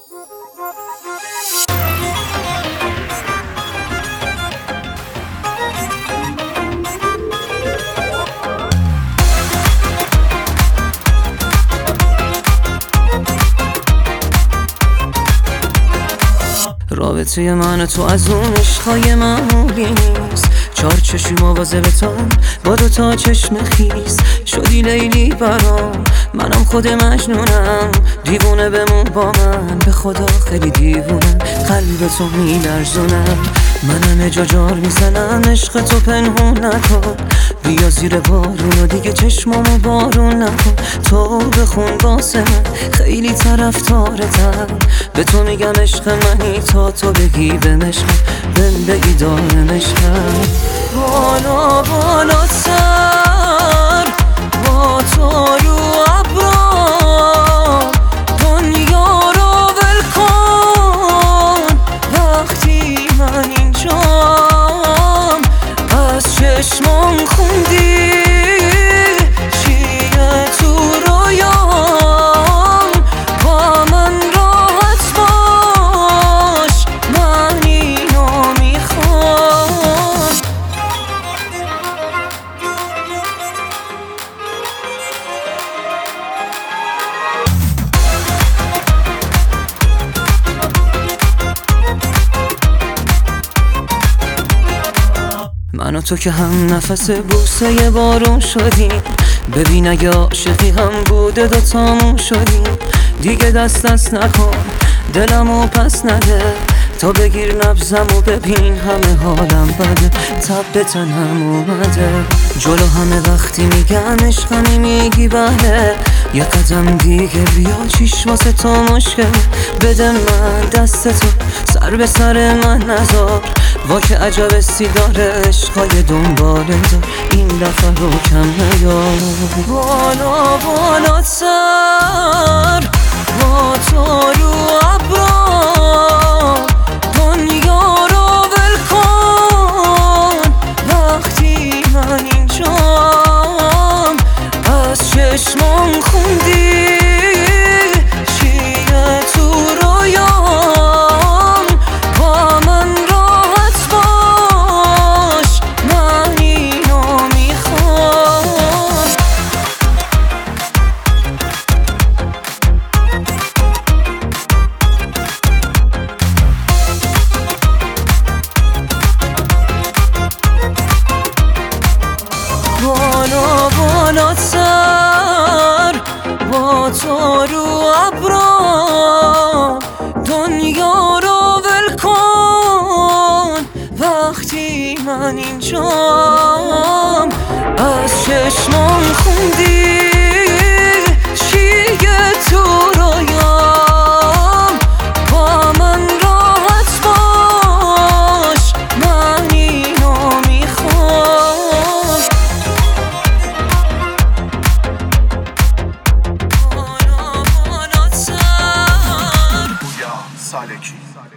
رابطه من و تو از اون عشقای معمولی نیست. چار چشم مواظبتم با دو تا چشم خیس. شدی لیلی برام، منم خود مجنونم. دیوونه بمون با من، به خدا خیلی دیوونم. قلب تو میلرزونم، من همه جا جار میزنم. عشق تو پنهون نکن، بیا زیر بارون و دیگه چشمامو بارون نکن. تو بخون واسه من، خیلی طرفدارتم. به تو میگم عشق منی تا تو بگی به مشقم، بهم بگی دارم عشقم. بالا بالاتر با تو رو ابرام، دنیا رو ول کن وقتی من اینجام. از چشمام خوندی چیه تو رویام، با من راحت باش، من اینو میخوام. من و تو که هم نفس بوسه بارون شدیم. ببین اگه عاشقی هم بوده دوتامون شدیم. دیگه دست نکن، دلمو پس نده. تا بگیر نبضم و ببین همه حالم بده. تب به تنم اومده، جلو همه وقتی میگن عشقمی میگی بله. یه قدم دیگه بیا، چیش واسه تو مشکل. بده من دست تو، سر به سر من نذار. وا که عجب سیگار عشقای دنباله دار، این دفعه رو کم نیار. بالا بالاتر با تو رو ابرام، دنیا رو ول کن وقتی من اینجام. از چشمام خوندی چیه تو رویام، با من راحت باش، من اینو میخوام. بالا بالاتر با تو رو ابرام، دنیا رو ول کن وقتی من اینجام. از چشمام خوندی چیه تو رویام، با من راحت باش، من اینو میخوام. سالکی